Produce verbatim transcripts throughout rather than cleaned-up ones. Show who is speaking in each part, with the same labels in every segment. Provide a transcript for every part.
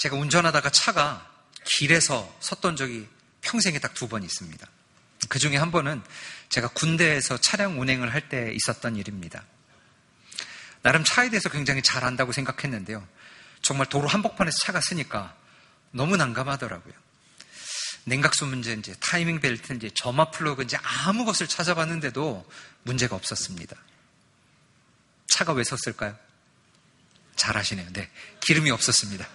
Speaker 1: 제가 운전하다가 차가 길에서 섰던 적이 평생에 딱 두 번 있습니다. 그 중에 한 번은 제가 군대에서 차량 운행을 할 때 있었던 일입니다. 나름 차에 대해서 굉장히 잘 안다고 생각했는데요. 정말 도로 한복판에서 차가 쓰니까 너무 난감하더라고요. 냉각수 문제인지 타이밍 벨트인지 점화 플러그인지 아무 것을 찾아봤는데도 문제가 없었습니다. 차가 왜 섰을까요? 잘 아시네요. 네, 기름이 없었습니다.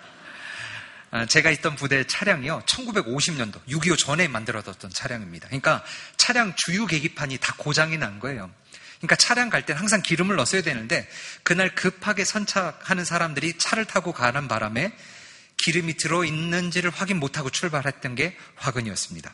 Speaker 1: 제가 있던 부대 차량이요, 천구백오십 년도 육이오 전에 만들어뒀던 차량입니다. 그러니까 차량 주유 계기판이 다 고장이 난 거예요. 그러니까 차량 갈 때는 항상 기름을 넣었어야 되는데 그날 급하게 선착하는 사람들이 차를 타고 가는 바람에 기름이 들어있는지를 확인 못하고 출발했던 게 화근이었습니다.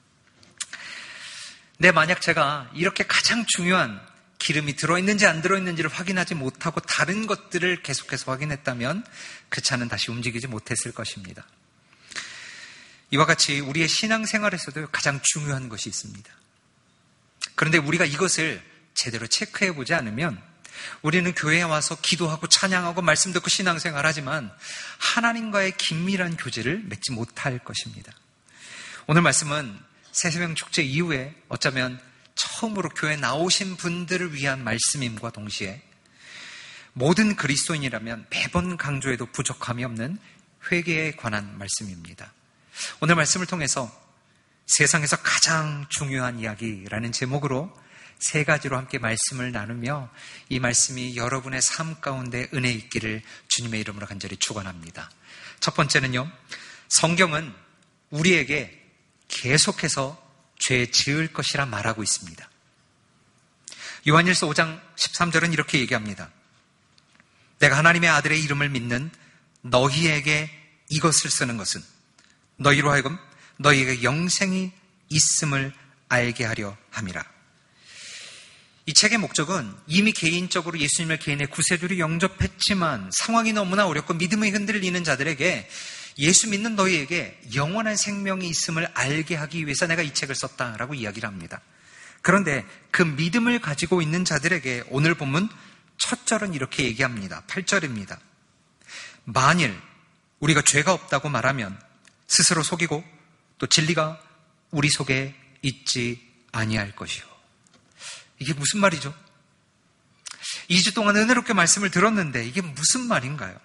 Speaker 1: 네, 만약 제가 이렇게 가장 중요한 기름이 들어있는지 안 들어있는지를 확인하지 못하고 다른 것들을 계속해서 확인했다면 그 차는 다시 움직이지 못했을 것입니다. 이와 같이 우리의 신앙생활에서도 가장 중요한 것이 있습니다. 그런데 우리가 이것을 제대로 체크해보지 않으면 우리는 교회에 와서 기도하고 찬양하고 말씀 듣고 신앙생활하지만 하나님과의 긴밀한 교제를 맺지 못할 것입니다. 오늘 말씀은 새새벽 축제 이후에 어쩌면 처음으로 교회에 나오신 분들을 위한 말씀임과 동시에 모든 그리스도인이라면 매번 강조해도 부족함이 없는 회개에 관한 말씀입니다. 오늘 말씀을 통해서 세상에서 가장 중요한 이야기라는 제목으로 세 가지로 함께 말씀을 나누며 이 말씀이 여러분의 삶 가운데 은혜 있기를 주님의 이름으로 간절히 축원합니다. 첫 번째는요, 성경은 우리에게 계속해서 죄 지을 것이라 말하고 있습니다. 요한일서 오 장 십삼 절은 이렇게 얘기합니다. 내가 하나님의 아들의 이름을 믿는 너희에게 이것을 쓰는 것은 너희로 하여금 너희에게 영생이 있음을 알게 하려 함이라. 이 책의 목적은 이미 개인적으로 예수님을 개인의 구세주로 영접했지만 상황이 너무나 어렵고 믿음이 흔들리는 자들에게 예수 믿는 너희에게 영원한 생명이 있음을 알게 하기 위해서 내가 이 책을 썼다라고 이야기를 합니다. 그런데 그 믿음을 가지고 있는 자들에게 오늘 본문 첫 절은 이렇게 얘기합니다. 팔 절입니다. 만일 우리가 죄가 없다고 말하면 스스로 속이고 또 진리가 우리 속에 있지 아니할 것이요. 이게 무슨 말이죠? 이 주 동안 은혜롭게 말씀을 들었는데 이게 무슨 말인가요?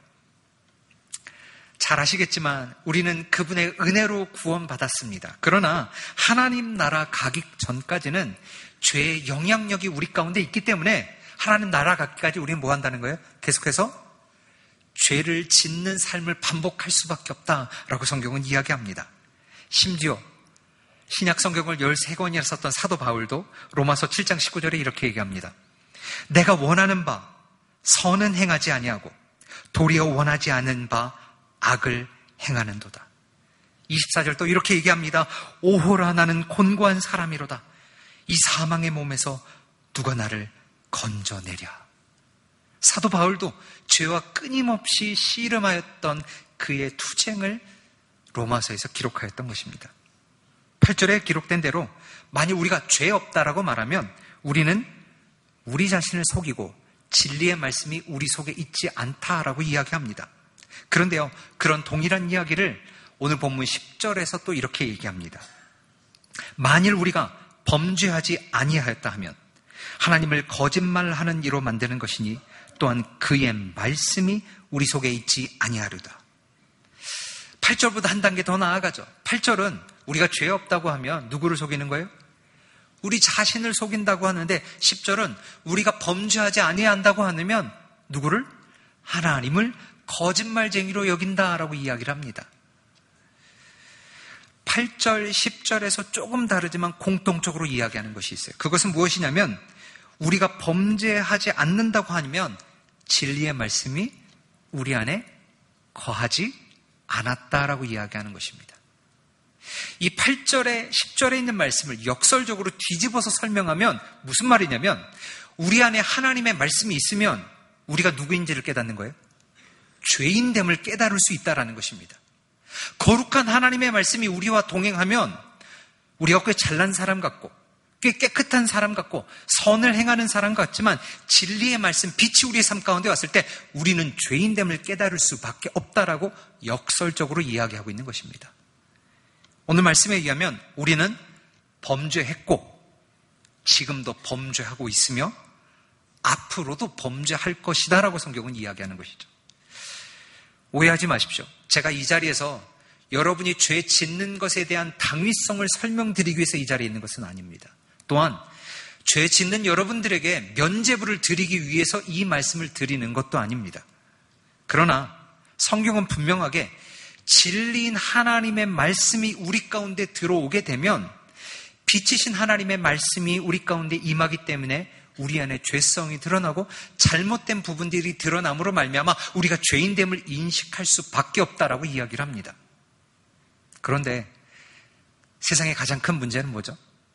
Speaker 1: 잘 아시겠지만 우리는 그분의 은혜로 구원받았습니다. 그러나 하나님 나라 가기 전까지는 죄의 영향력이 우리 가운데 있기 때문에 하나님 나라 가기까지 우리는 뭐 한다는 거예요? 계속해서 죄를 짓는 삶을 반복할 수밖에 없다라고 성경은 이야기합니다. 심지어 신약 성경을 열세 권이나 썼던 사도 바울도 로마서 칠 장 십구 절에 이렇게 얘기합니다. 내가 원하는 바 선은 행하지 아니하고 도리어 원하지 않은 바 악을 행하는도다. 이십사 절 또 이렇게 얘기합니다. 오호라 나는 곤고한 사람이로다. 이 사망의 몸에서 누가 나를 건져내랴. 사도 바울도 죄와 끊임없이 씨름하였던 그의 투쟁을 로마서에서 기록하였던 것입니다. 팔 절에 기록된 대로 만일 우리가 죄 없다라고 말하면 우리는 우리 자신을 속이고 진리의 말씀이 우리 속에 있지 않다라고 이야기합니다. 그런데요, 그런 동일한 이야기를 오늘 본문 십 절에서 또 이렇게 얘기합니다. 만일 우리가 범죄하지 아니하였다 하면 하나님을 거짓말하는 이로 만드는 것이니 또한 그의 말씀이 우리 속에 있지 아니하리로다. 팔 절보다 한 단계 더 나아가죠. 팔 절은 우리가 죄 없다고 하면 누구를 속이는 거예요? 우리 자신을 속인다고 하는데 십 절은 우리가 범죄하지 아니한다고 하면 누구를? 하나님을 거짓말쟁이로 여긴다라고 이야기를 합니다. 팔 절, 십 절에서 조금 다르지만 공통적으로 이야기하는 것이 있어요. 그것은 무엇이냐면 우리가 범죄하지 않는다고 하면 진리의 말씀이 우리 안에 거하지 않았다라고 이야기하는 것입니다. 이 팔 절에 십 절에 있는 말씀을 역설적으로 뒤집어서 설명하면 무슨 말이냐면 우리 안에 하나님의 말씀이 있으면 우리가 누구인지를 깨닫는 거예요. 죄인됨을 깨달을 수 있다는 것입니다. 거룩한 하나님의 말씀이 우리와 동행하면 우리가 꽤 잘난 사람 같고 꽤 깨끗한 사람 같고 선을 행하는 사람 같지만 진리의 말씀, 빛이 우리의 삶 가운데 왔을 때 우리는 죄인됨을 깨달을 수밖에 없다라고 역설적으로 이야기하고 있는 것입니다. 오늘 말씀에 의하면 우리는 범죄했고 지금도 범죄하고 있으며 앞으로도 범죄할 것이다 라고 성경은 이야기하는 것이죠. 오해하지 마십시오. 제가 이 자리에서 여러분이 죄 짓는 것에 대한 당위성을 설명드리기 위해서 이 자리에 있는 것은 아닙니다. 또한 죄 짓는 여러분들에게 면죄부를 드리기 위해서 이 말씀을 드리는 것도 아닙니다. 그러나 성경은 분명하게 진리인 하나님의 말씀이 우리 가운데 들어오게 되면 빛이신 하나님의 말씀이 우리 가운데 임하기 때문에 우리 안에 죄성이 드러나고 잘못된 부분들이 드러남으로 말미암아 우리가 죄인됨을 인식할 수밖에 없다라고 이야기를 합니다. 그런데 세상의 가장 큰 문제는 뭐죠?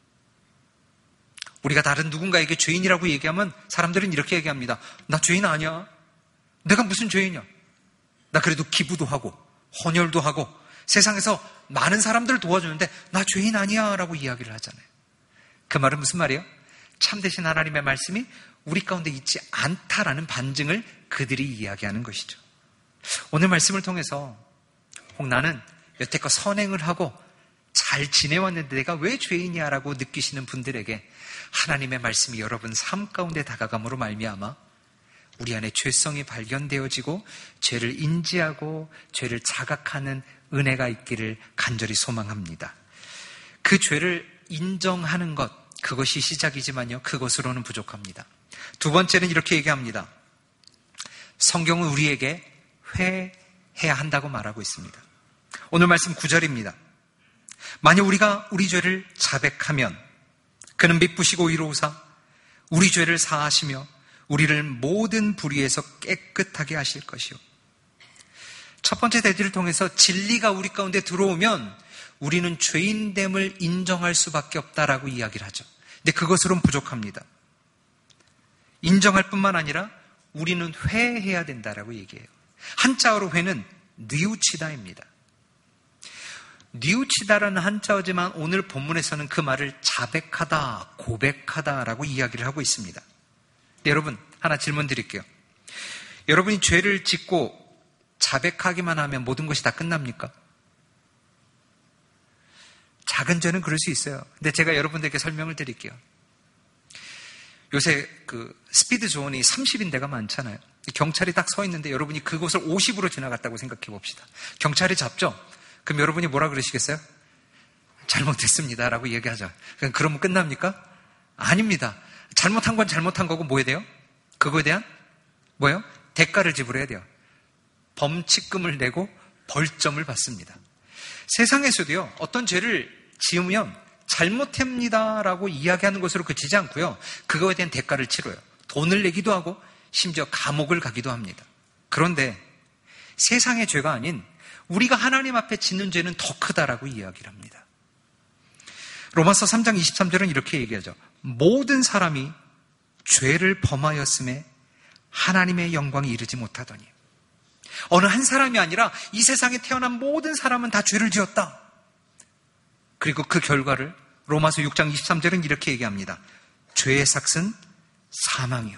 Speaker 1: 우리가 다른 누군가에게 죄인이라고 얘기하면 사람들은 이렇게 얘기합니다. 나 죄인 아니야. 내가 무슨 죄인이야. 나 그래도 기부도 하고 헌혈도 하고 세상에서 많은 사람들을 도와주는데 나 죄인 아니야 라고 이야기를 하잖아요. 그 말은 무슨 말이에요? 참되신 하나님의 말씀이 우리 가운데 있지 않다라는 반증을 그들이 이야기하는 것이죠. 오늘 말씀을 통해서 혹 나는 여태껏 선행을 하고 잘 지내왔는데 내가 왜 죄인이야 라고 느끼시는 분들에게 하나님의 말씀이 여러분 삶 가운데 다가감으로 말미암아 우리 안에 죄성이 발견되어지고 죄를 인지하고 죄를 자각하는 은혜가 있기를 간절히 소망합니다. 그 죄를 인정하는 것, 그것이 시작이지만요, 그것으로는 부족합니다. 두 번째는 이렇게 얘기합니다. 성경은 우리에게 회해야 한다고 말하고 있습니다. 오늘 말씀 구 절입니다. 만약 우리가 우리 죄를 자백하면 그는 미쁘시고 의로우사 우리 죄를 사하시며 우리를 모든 불의에서 깨끗하게 하실 것이요. 첫 번째 대지를 통해서 진리가 우리 가운데 들어오면 우리는 죄인됨을 인정할 수밖에 없다라고 이야기를 하죠. 근데 그것으로는 부족합니다. 인정할 뿐만 아니라 우리는 회해야 된다라고 얘기해요. 한자어로 회는 뉘우치다입니다. 뉘우치다라는 한자어지만 오늘 본문에서는 그 말을 자백하다, 고백하다라고 이야기를 하고 있습니다. 네, 여러분 하나 질문 드릴게요. 여러분이 죄를 짓고 자백하기만 하면 모든 것이 다 끝납니까? 작은 죄는 그럴 수 있어요. 근데 제가 여러분들에게 설명을 드릴게요. 요새 그 스피드 존이 삼십인 데가 많잖아요. 경찰이 딱 서 있는데 여러분이 그곳을 오십으로 지나갔다고 생각해 봅시다. 경찰이 잡죠? 그럼 여러분이 뭐라 그러시겠어요? 잘못했습니다 라고 얘기하죠. 그러면 끝납니까? 아닙니다. 잘못한 건 잘못한 거고 뭐 해야 돼요? 그거에 대한 뭐예요? 대가를 지불해야 돼요. 범칙금을 내고 벌점을 받습니다. 세상에서도요, 어떤 죄를 지으면 잘못합니다라고 이야기하는 것으로 그치지 않고요, 그거에 대한 대가를 치러요. 돈을 내기도 하고 심지어 감옥을 가기도 합니다. 그런데 세상의 죄가 아닌 우리가 하나님 앞에 짓는 죄는 더 크다라고 이야기를 합니다. 로마서 삼 장 이십삼 절은 이렇게 얘기하죠. 모든 사람이 죄를 범하였음에 하나님의 영광이 이르지 못하더니, 어느 한 사람이 아니라 이 세상에 태어난 모든 사람은 다 죄를 지었다. 그리고 그 결과를 로마서 육 장 이십삼 절은 이렇게 얘기합니다. 죄의 삭은 사망이요.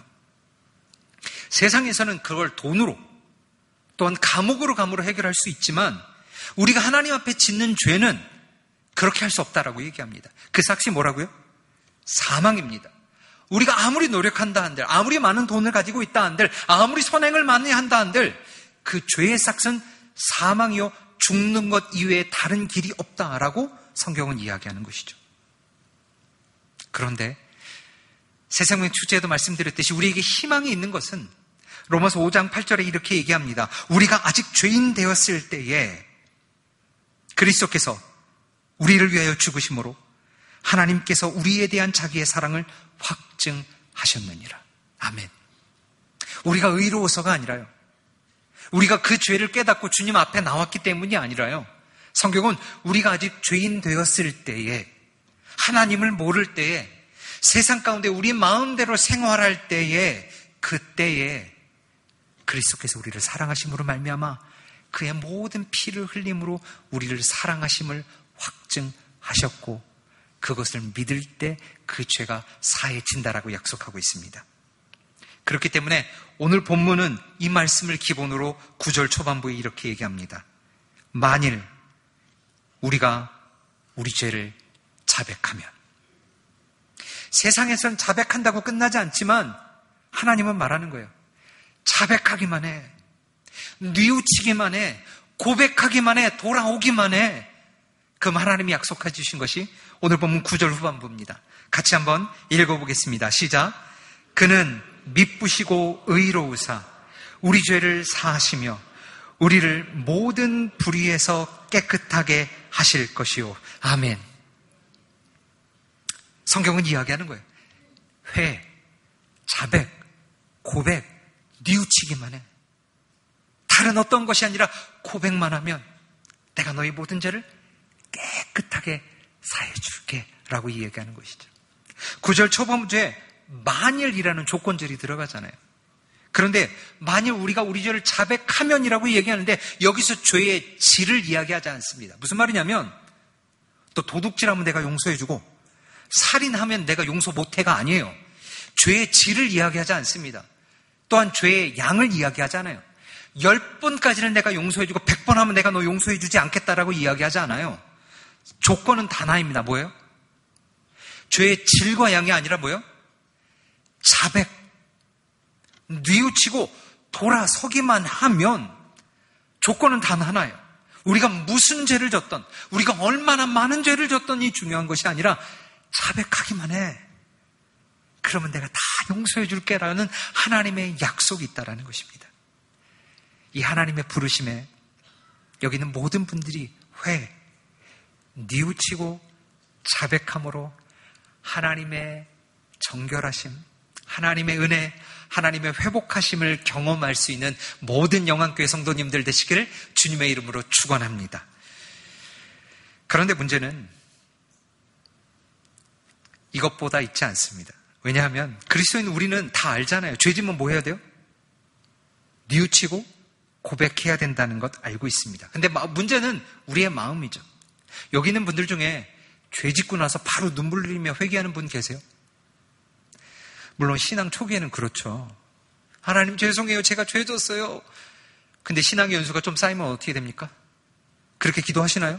Speaker 1: 세상에서는 그걸 돈으로 또한 감옥으로 감으로 해결할 수 있지만 우리가 하나님 앞에 짓는 죄는 그렇게 할 수 없다라고 얘기합니다. 그 삭이 뭐라고요? 사망입니다. 우리가 아무리 노력한다 한들, 아무리 많은 돈을 가지고 있다 한들, 아무리 선행을 많이 한다 한들 그 죄의 삭은 사망이요, 죽는 것 이외에 다른 길이 없다라고 성경은 이야기하는 것이죠. 그런데 새생명 축제에도 말씀드렸듯이 우리에게 희망이 있는 것은 로마서 오 장 팔 절에 이렇게 얘기합니다. 우리가 아직 죄인 되었을 때에 그리스도께서 우리를 위하여 죽으심으로 하나님께서 우리에 대한 자기의 사랑을 확증하셨느니라. 아멘. 우리가 의로워서가 아니라요, 우리가 그 죄를 깨닫고 주님 앞에 나왔기 때문이 아니라요, 성경은 우리가 아직 죄인 되었을 때에, 하나님을 모를 때에, 세상 가운데 우리 마음대로 생활할 때에, 그때에 그리스도께서 우리를 사랑하심으로 말미암아 그의 모든 피를 흘림으로 우리를 사랑하심을 확증하셨고, 그것을 믿을 때 그 죄가 사해진다라고 약속하고 있습니다. 그렇기 때문에 오늘 본문은 이 말씀을 기본으로 구 절 초반부에 이렇게 얘기합니다. 만일 우리가 우리 죄를 자백하면, 세상에선 자백한다고 끝나지 않지만 하나님은 말하는 거예요. 자백하기만 해, 뉘우치기만 해, 고백하기만 해, 돌아오기만 해. 그럼 하나님이 약속해 주신 것이 오늘 본문 구 절 후반부입니다. 같이 한번 읽어보겠습니다. 시작. 그는 미쁘시고 의로우사 우리 죄를 사하시며 우리를 모든 불의에서 깨끗하게 하실 것이요. 아멘. 성경은 이야기하는 거예요. 회, 자백, 고백, 뉘우치기만 해. 다른 어떤 것이 아니라 고백만 하면 내가 너희 모든 죄를 깨끗하게 사해 줄게 라고 이야기하는 것이죠. 구 절 초반부에 만일이라는 조건절이 들어가잖아요. 그런데 만일 우리가 우리 죄를 자백하면이라고 얘기하는데 여기서 죄의 질을 이야기하지 않습니다. 무슨 말이냐면 또 도둑질하면 내가 용서해주고 살인하면 내가 용서 못해가 아니에요. 죄의 질을 이야기하지 않습니다. 또한 죄의 양을 이야기하지 않아요. 열 번까지는 내가 용서해주고 백 번 하면 내가 너 용서해주지 않겠다라고 이야기하지 않아요. 조건은 단 하나입니다. 뭐예요? 죄의 질과 양이 아니라 뭐예요? 자백, 뉘우치고 돌아서기만 하면 조건은 단 하나예요. 우리가 무슨 죄를 졌던, 우리가 얼마나 많은 죄를 졌던이 중요한 것이 아니라 자백하기만 해. 그러면 내가 다 용서해 줄게라는 하나님의 약속이 있다라는 것입니다. 이 하나님의 부르심에 여기 있는 모든 분들이 회, 뉘우치고 자백함으로 하나님의 정결하심, 하나님의 은혜, 하나님의 회복하심을 경험할 수 있는 모든 영안교회 성도님들 되시기를 주님의 이름으로 축원합니다. 그런데 문제는 이것보다 있지 않습니다. 왜냐하면 그리스도인 우리는 다 알잖아요. 죄지면 뭐 해야 돼요? 뉘우치고 고백해야 된다는 것 알고 있습니다. 근데 문제는 우리의 마음이죠. 여기 있는 분들 중에 죄 짓고 나서 바로 눈물 흘리며 회개하는 분 계세요? 물론 신앙 초기에는 그렇죠. 하나님 죄송해요. 제가 죄 졌어요. 근데 신앙의 연수가 좀 쌓이면 어떻게 됩니까? 그렇게 기도하시나요?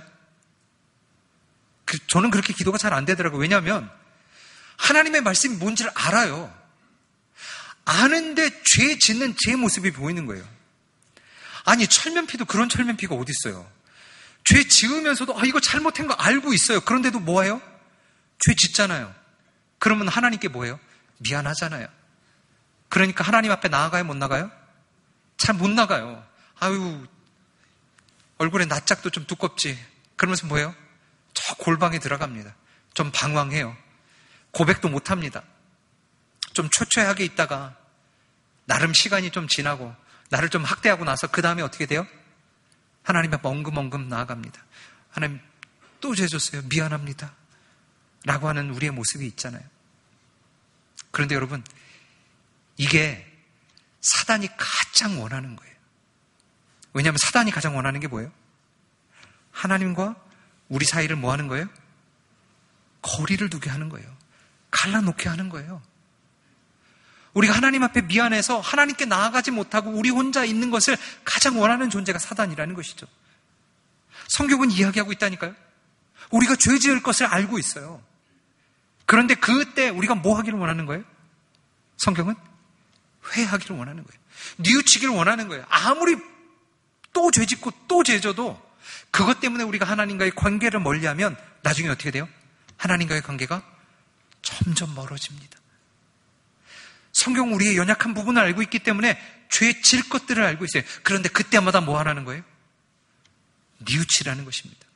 Speaker 1: 그, 저는 그렇게 기도가 잘 안 되더라고요. 왜냐하면 하나님의 말씀이 뭔지를 알아요. 아는데 죄 짓는 제 모습이 보이는 거예요. 아니 철면피도 그런 철면피가 어디 있어요? 죄 지으면서도 아 이거 잘못한 거 알고 있어요. 그런데도 뭐예요? 죄 짓잖아요. 그러면 하나님께 뭐예요? 미안하잖아요. 그러니까 하나님 앞에 나아가요? 못 나가요? 잘 못 나가요. 아유 얼굴에 낯짝도 좀 두껍지. 그러면서 뭐예요? 저 골방에 들어갑니다. 좀 방황해요. 고백도 못합니다. 좀 초췌하게 있다가 나름 시간이 좀 지나고 나를 좀 학대하고 나서 그 다음에 어떻게 돼요? 하나님 앞에 엉금엉금 나아갑니다. 하나님 또 죄 졌어요. 미안합니다. 라고 하는 우리의 모습이 있잖아요. 그런데 여러분 이게 사단이 가장 원하는 거예요. 왜냐하면 사단이 가장 원하는 게 뭐예요? 하나님과 우리 사이를 뭐 하는 거예요? 거리를 두게 하는 거예요. 갈라놓게 하는 거예요. 우리가 하나님 앞에 미안해서 하나님께 나아가지 못하고 우리 혼자 있는 것을 가장 원하는 존재가 사단이라는 것이죠. 성경은 이야기하고 있다니까요. 우리가 죄 지을 것을 알고 있어요. 그런데 그때 우리가 뭐 하기를 원하는 거예요? 성경은 회하기를 원하는 거예요. 뉘우치기를 원하는 거예요. 아무리 또 죄 짓고 또 죄 져도 그것 때문에 우리가 하나님과의 관계를 멀리하면 나중에 어떻게 돼요? 하나님과의 관계가 점점 멀어집니다. 성경은 우리의 연약한 부분을 알고 있기 때문에 죄 질 것들을 알고 있어요. 그런데 그때마다 뭐 하라는 거예요? 뉘우치라는 것입니다.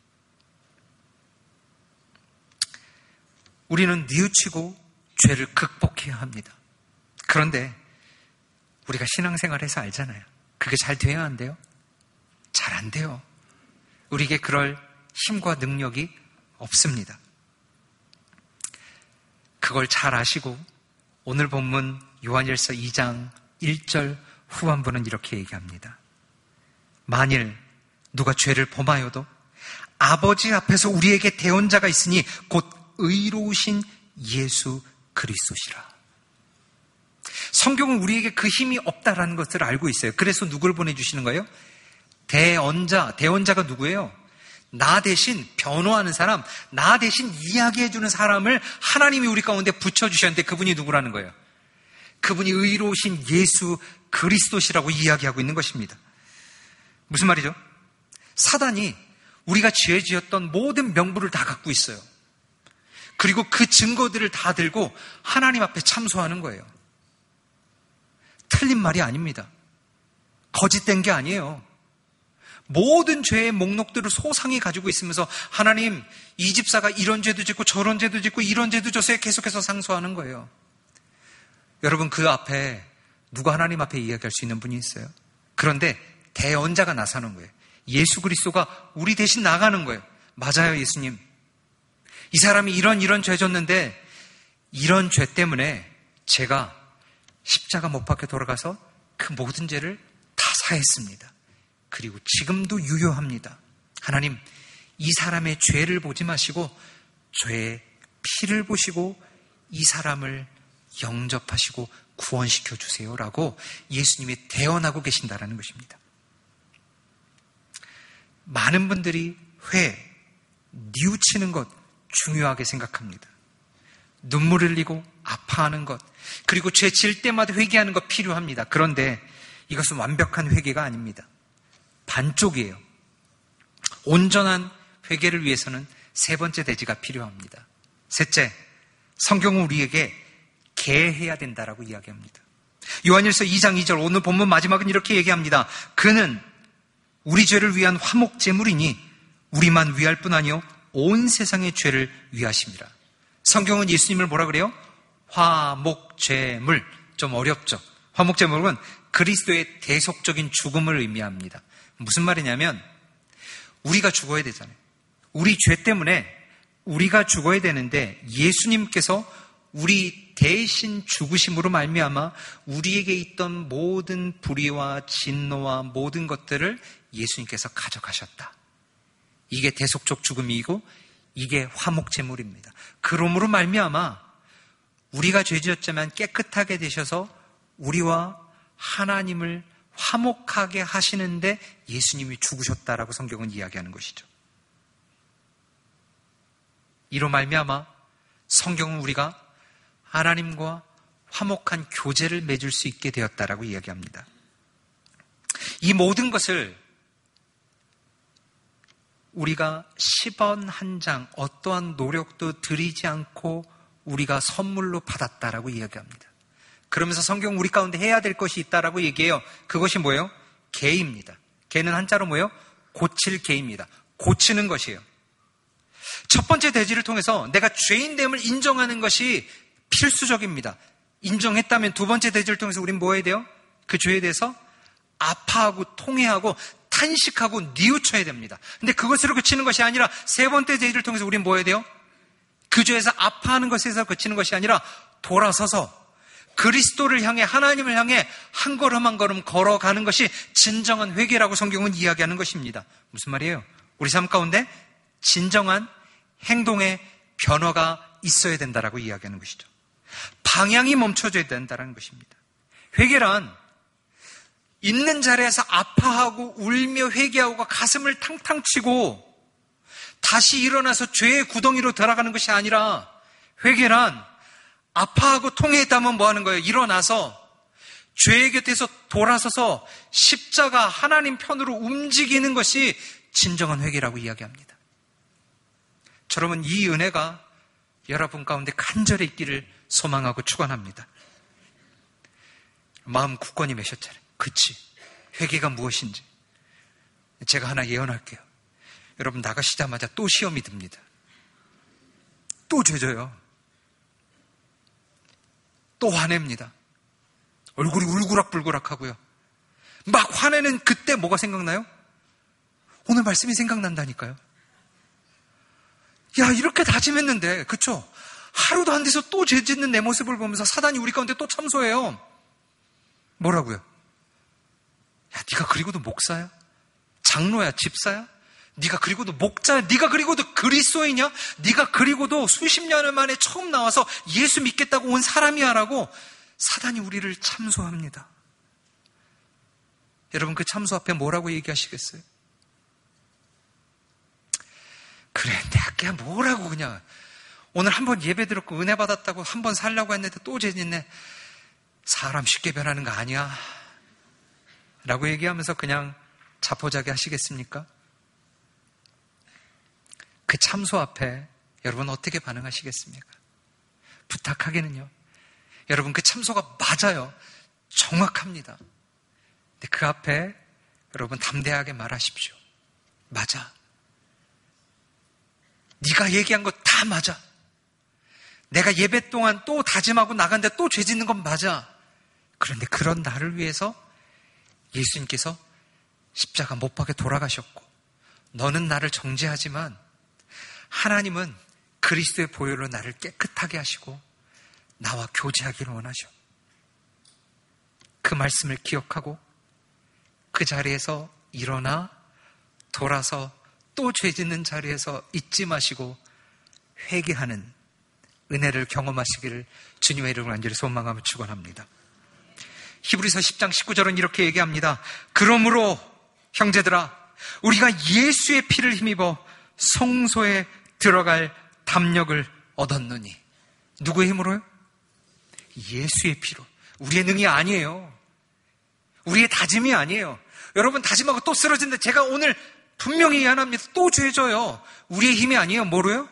Speaker 1: 우리는 뉘우치고 죄를 극복해야 합니다. 그런데 우리가 신앙생활에서 알잖아요. 그게 잘 돼야 안 돼요? 잘 안 돼요. 우리에게 그럴 힘과 능력이 없습니다. 그걸 잘 아시고 오늘 본문 요한일서 이 장 일 절 후반부는 이렇게 얘기합니다. 만일 누가 죄를 범하여도 아버지 앞에서 우리에게 대언자가 있으니 곧 의로우신 예수 그리스도시라. 성경은 우리에게 그 힘이 없다라는 것을 알고 있어요. 그래서 누구를 보내주시는 거예요? 대언자. 대언자가 누구예요? 나 대신 변호하는 사람, 나 대신 이야기해주는 사람을 하나님이 우리 가운데 붙여주셨는데 그분이 누구라는 거예요? 그분이 의로우신 예수 그리스도시라고 이야기하고 있는 것입니다. 무슨 말이죠? 사단이 우리가 죄 지었던 모든 명부를 다 갖고 있어요. 그리고 그 증거들을 다 들고 하나님 앞에 참소하는 거예요. 틀린 말이 아닙니다. 거짓된 게 아니에요. 모든 죄의 목록들을 소상히 가지고 있으면서 하나님, 이 집사가 이런 죄도 짓고 저런 죄도 짓고 이런 죄도 져서 계속해서 상소하는 거예요. 여러분, 그 앞에 누가 하나님 앞에 이야기할 수 있는 분이 있어요? 그런데 대언자가 나서는 거예요. 예수 그리스도가 우리 대신 나가는 거예요. 맞아요, 예수님. 이 사람이 이런 이런 죄 졌는데 이런 죄 때문에 제가 십자가 못 박혀 돌아가서 그 모든 죄를 다 사했습니다. 그리고 지금도 유효합니다. 하나님, 이 사람의 죄를 보지 마시고 죄의 피를 보시고 이 사람을 영접하시고 구원시켜 주세요라고 예수님이 대언하고 계신다라는 것입니다. 많은 분들이 회, 뉘우치는 것 중요하게 생각합니다. 눈물 흘리고 아파하는 것, 그리고 죄 질 때마다 회개하는 것 필요합니다. 그런데 이것은 완벽한 회개가 아닙니다. 반쪽이에요. 온전한 회개를 위해서는 세 번째 대지가 필요합니다. 셋째, 성경은 우리에게 개해야 된다라고 이야기합니다. 요한일서 이 장 이 절, 오늘 본문 마지막은 이렇게 얘기합니다. 그는 우리 죄를 위한 화목제물이니 우리만 위할 뿐 아니요 온 세상의 죄를 위하심이라. 성경은 예수님을 뭐라 그래요? 화목제물. 좀 어렵죠. 화목제물은 그리스도의 대속적인 죽음을 의미합니다. 무슨 말이냐면 우리가 죽어야 되잖아요. 우리 죄 때문에 우리가 죽어야 되는데 예수님께서 우리 대신 죽으심으로 말미암아 우리에게 있던 모든 불의와 진노와 모든 것들을 예수님께서 가져가셨다. 이게 대속적 죽음이고 이게 화목제물입니다. 그러므로 말미암아 우리가 죄지었지만 깨끗하게 되셔서 우리와 하나님을 화목하게 하시는데 예수님이 죽으셨다라고 성경은 이야기하는 것이죠. 이로 말미암아 성경은 우리가 하나님과 화목한 교제를 맺을 수 있게 되었다라고 이야기합니다. 이 모든 것을 우리가 십 원 한 장 어떠한 노력도 들이지 않고 우리가 선물로 받았다라고 이야기합니다. 그러면서 성경 우리 가운데 해야 될 것이 있다라고 얘기해요. 그것이 뭐예요? 개입니다. 개는 한자로 뭐예요? 고칠 개입니다. 고치는 것이에요. 첫 번째 대지를 통해서 내가 죄인됨을 인정하는 것이 필수적입니다. 인정했다면 두 번째 대지를 통해서 우린 뭐 해야 돼요? 그 죄에 대해서 아파하고 통회하고 탄식하고 뉘우쳐야 됩니다. 근데 그것으로 그치는 것이 아니라 세 번째 대지를 통해서 우린 뭐 해야 돼요? 그 죄에서 아파하는 것에서 그치는 것이 아니라 돌아서서 그리스도를 향해 하나님을 향해 한 걸음 한 걸음 걸어가는 것이 진정한 회개라고 성경은 이야기하는 것입니다. 무슨 말이에요? 우리 삶 가운데 진정한 행동의 변화가 있어야 된다라고 이야기하는 것이죠. 방향이 멈춰져야 된다는 것입니다. 회개란 있는 자리에서 아파하고 울며 회개하고 가슴을 탕탕 치고 다시 일어나서 죄의 구덩이로 들어가는 것이 아니라 회개란 아파하고 통회했다면 뭐 하는 거예요? 일어나서 죄의 곁에서 돌아서서 십자가 하나님 편으로 움직이는 것이 진정한 회개라고 이야기합니다. 여러분, 이 은혜가 여러분 가운데 간절히 있기를 소망하고 축원합니다. 마음 굳건히 매셨잖아요. 그치? 회개가 무엇인지 제가 하나 예언할게요. 여러분 나가시자마자 또 시험이 듭니다. 또 죄져요. 또 화냅니다. 얼굴이 울그락불그락하고요. 막 화내는 그때 뭐가 생각나요? 오늘 말씀이 생각난다니까요. 야, 이렇게 다짐했는데, 그쵸? 하루도 안 돼서 또 죄 짓는 내 모습을 보면서 사단이 우리 가운데 또 참소해요. 뭐라고요? 야, 네가 그리고도 목사야? 장로야? 집사야? 네가 그리고도 목자야? 네가 그리고도 그리스도이냐? 네가 그리고도 수십 년 만에 처음 나와서 예수 믿겠다고 온 사람이야? 라고 사단이 우리를 참소합니다. 여러분, 그 참소 앞에 뭐라고 얘기하시겠어요? 그래, 내가 뭐라고 그냥 오늘 한번 예배 드렸고 은혜 받았다고 한번 살려고 했는데 또 죄짓네. 사람 쉽게 변하는 거 아니야 라고 얘기하면서 그냥 자포자기 하시겠습니까? 그 참소 앞에 여러분 어떻게 반응하시겠습니까? 부탁하기는요, 여러분, 그 참소가 맞아요. 정확합니다. 근데 그 앞에 여러분 담대하게 말하십시오. 맞아. 네가 얘기한 거 다 맞아. 내가 예배 동안 또 다짐하고 나간데 또 죄 짓는 건 맞아. 그런데 그런 나를 위해서 예수님께서 십자가 못 박에 돌아가셨고, 너는 나를 정죄하지만 하나님은 그리스도의 보혈로 나를 깨끗하게 하시고 나와 교제하기를 원하셔. 그 말씀을 기억하고 그 자리에서 일어나 돌아서 또 죄 짓는 자리에서 잊지 마시고 회개하는 은혜를 경험하시기를 주님의 이름으로 간절히 소망하며 축원합니다. 히브리서 십 장 십구 절은 이렇게 얘기합니다. 그러므로 형제들아, 우리가 예수의 피를 힘입어 성소에 들어갈 담력을 얻었느니. 누구의 힘으로요? 예수의 피로. 우리의 능이 아니에요. 우리의 다짐이 아니에요. 여러분, 다짐하고 또 쓰러진데 제가 오늘 분명히 미안합니다. 또 죄져요. 우리의 힘이 아니에요. 뭐로요?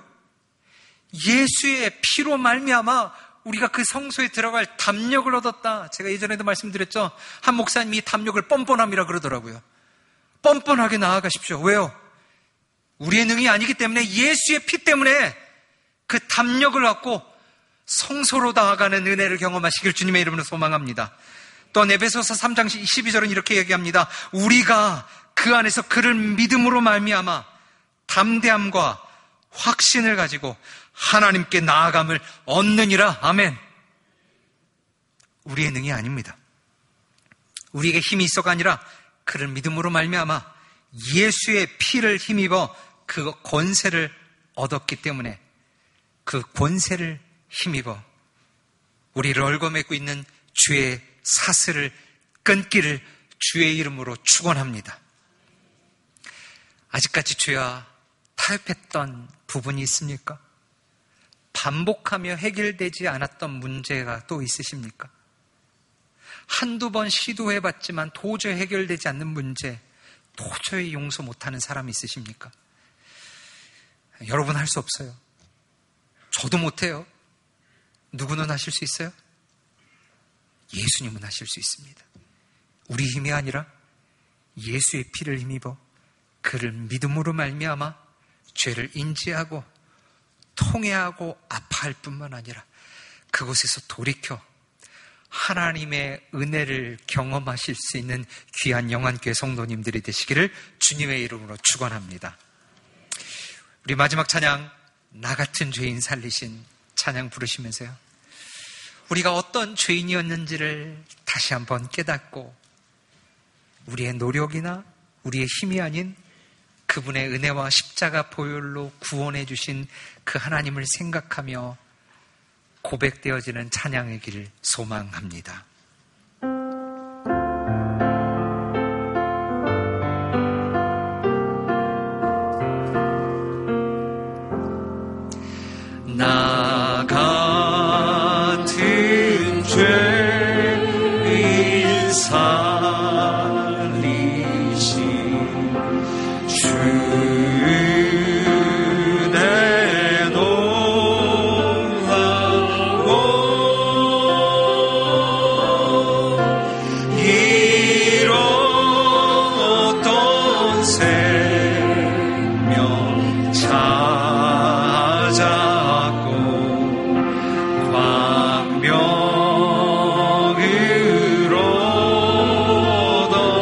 Speaker 1: 예수의 피로 말미암아 우리가 그 성소에 들어갈 담력을 얻었다. 제가 예전에도 말씀드렸죠. 한 목사님이 이 담력을 뻔뻔함이라 그러더라고요. 뻔뻔하게 나아가십시오. 왜요? 우리의 능이 아니기 때문에 예수의 피 때문에 그 담력을 얻고 성소로 나아가는 은혜를 경험하시길 주님의 이름으로 소망합니다. 또 에베소서 삼 장 십이 절은 이렇게 얘기합니다. 우리가 그 안에서 그를 믿음으로 말미암아 담대함과 확신을 가지고 하나님께 나아감을 얻느니라. 아멘. 우리의 능이 아닙니다. 우리에게 힘이 있어가 아니라 그를 믿음으로 말미암아 예수의 피를 힘입어 그 권세를 얻었기 때문에 그 권세를 힘입어 우리를 얽어매고 있는 주의 사슬을 끊기를 주의 이름으로 축원합니다. 아직까지 죄와 타협했던 부분이 있습니까? 반복하며 해결되지 않았던 문제가 또 있으십니까? 한두 번 시도해봤지만 도저히 해결되지 않는 문제, 도저히 용서 못하는 사람이 있으십니까? 여러분 할 수 없어요. 저도 못해요. 누구는 하실 수 있어요? 예수님은 하실 수 있습니다. 우리 힘이 아니라 예수의 피를 힘입어 그를 믿음으로 말미암아 죄를 인지하고 통회하고 아파할 뿐만 아니라 그곳에서 돌이켜 하나님의 은혜를 경험하실 수 있는 귀한 영안교회 성도님들이 되시기를 주님의 이름으로 축원합니다. 우리 마지막 찬양, 나 같은 죄인 살리신 찬양 부르시면서요, 우리가 어떤 죄인이었는지를 다시 한번 깨닫고 우리의 노력이나 우리의 힘이 아닌 그분의 은혜와 십자가 보혈로 구원해 주신 그 하나님을 생각하며 고백되어지는 찬양의 길을 소망합니다. 나 같은 죄인 살리신 주
Speaker 2: 광명으로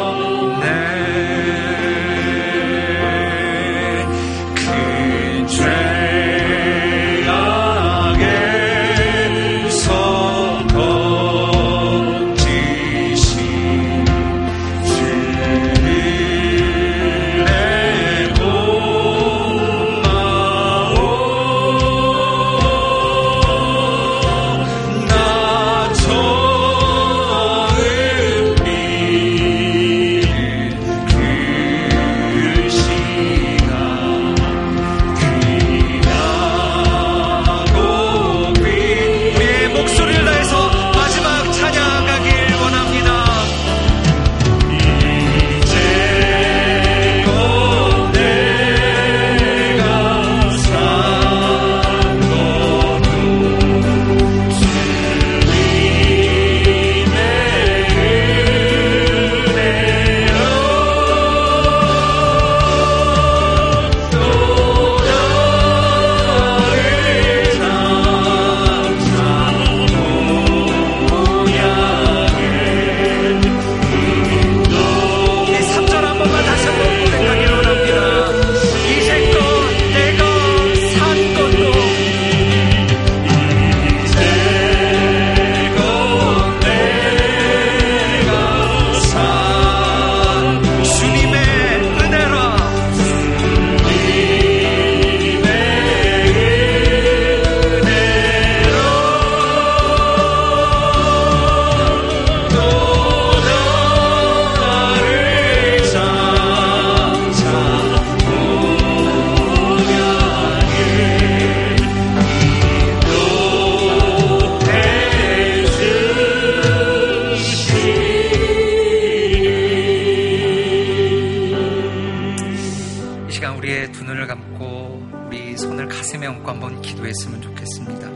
Speaker 1: 마음에 얹고 한번 기도했으면 좋겠습니다.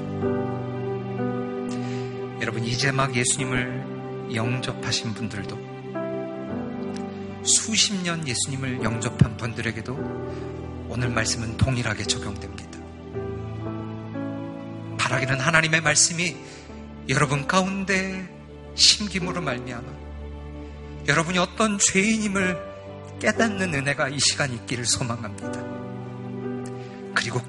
Speaker 1: 여러분, 이제 막 예수님을 영접하신 분들도, 수십 년 예수님을 영접한 분들에게도 오늘 말씀은 동일하게 적용됩니다. 바라기는 하나님의 말씀이 여러분 가운데 심김으로 말미암아 여러분이 어떤 죄인임을 깨닫는 은혜가 이 시간 있기를 소망합니다. 그리고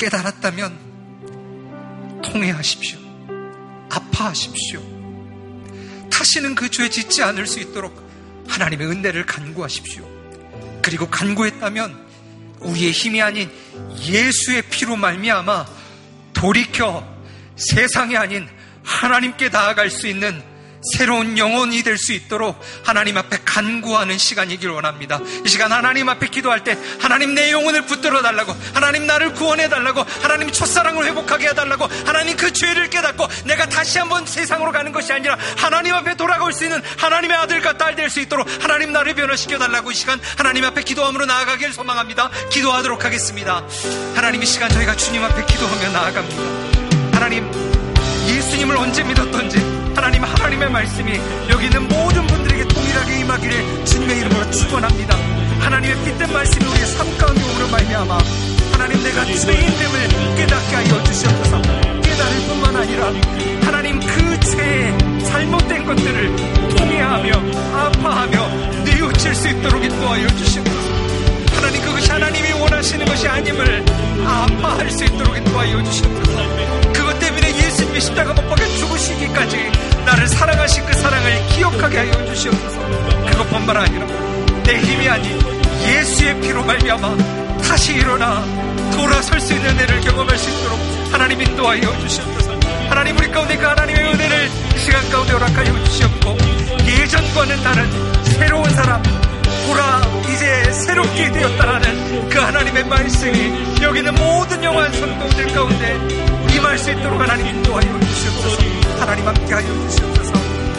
Speaker 1: 깨달았다면 통회하십시오. 아파하십시오. 다시는 그 죄 짓지 않을 수 있도록 하나님의 은혜를 간구하십시오. 그리고 간구했다면 우리의 힘이 아닌 예수의 피로 말미암아 돌이켜 세상이 아닌 하나님께 나아갈 수 있는 새로운 영혼이 될 수 있도록 하나님 앞에 간구하는 시간이길 원합니다. 이 시간 하나님 앞에 기도할 때 하나님 내 영혼을 붙들어 달라고, 하나님 나를 구원해 달라고, 하나님 첫사랑을 회복하게 해달라고, 하나님 그 죄를 깨닫고 내가 다시 한번 세상으로 가는 것이 아니라 하나님 앞에 돌아갈 수 있는 하나님의 아들과 딸 될 수 있도록 하나님 나를 변화시켜 달라고 이 시간 하나님 앞에 기도함으로 나아가길 소망합니다. 기도하도록 하겠습니다. 하나님, 이 시간 저희가 주님 앞에 기도하며 나아갑니다. 하나님, 예수님을 언제 믿었던지 하나님, 하나님의 말씀이 여기 있는 모든 분들에게 동일하게 임하기를 주님의 이름으로 축원합니다. 하나님의 빛된 말씀이 우리의 삶 가운데 오므로 말미암아 하나님, 내가 죄인됨을 깨닫게 하여 주시옵소서. 깨달을 뿐만 아니라 하나님, 그 죄의 잘못된 것들을 통회하며 아파하며 뉘우칠 수 있도록 인도하여 주시옵소서. 하나님, 그것이 하나님이 원하시는 것이 아님을 아파할 수 있도록 인도하여 주시옵소서. 그것 때문에 예수님이 십자가 못 박혀 죽으시기까지 나를 사랑하신 그 사랑을 기억하게 하여 주시옵소서. 그것뿐만 아니라 내 힘이 아닌 예수의 피로 말미암아 다시 일어나 돌아설 수 있는 은혜를 경험할 수 있도록 하나님 인도하여 주시옵소서. 하나님, 우리 가운데 그 하나님의 은혜를 이 시간 가운데 허락하여 주시옵고, 예전과는 다른 새로운 사람, 보라 이제 새롭게 되었다라는 그 하나님의 말씀이 여기 있는 모든 영화한 성도들 가운데 임할 수 있도록 하나님 인도하여 주시옵소서. 하나님 함께하여 주시옵소서.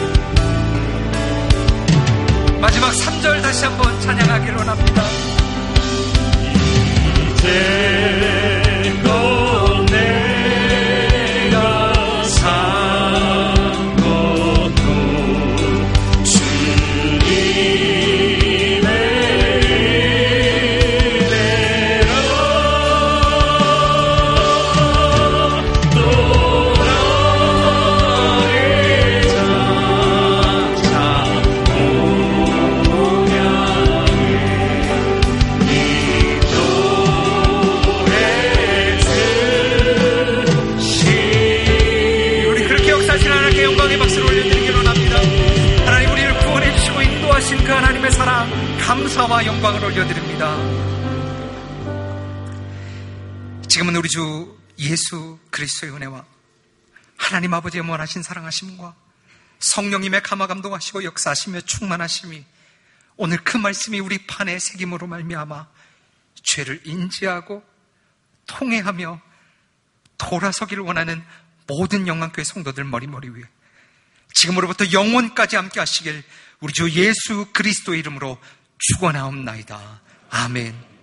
Speaker 1: 마지막 삼 절 다시 한번 찬양하기를 원합니다. 이제껏 내가 산 것도 주님의 은혜라. 노라의 장차 영광의 박수를 올려드리기로 합니다. 하나님, 우리를 구원해 주시고 인도하신 그 하나님의 사랑, 감사와 영광을 올려드립니다. 지금은 우리 주 예수 그리스도의 은혜와 하나님 아버지의 원하신 사랑하심과 성령님의 감화 감동하시고 역사하시며 충만하심이 오늘 그 말씀이 우리 판에 새김으로 말미암아 죄를 인지하고 통회하며 돌아서기를 원하는 모든 영광교회 성도들 머리머리 위에 지금으로부터 영원까지 함께 하시길 우리 주 예수 그리스도의 이름으로 축원하옵나이다. 아멘.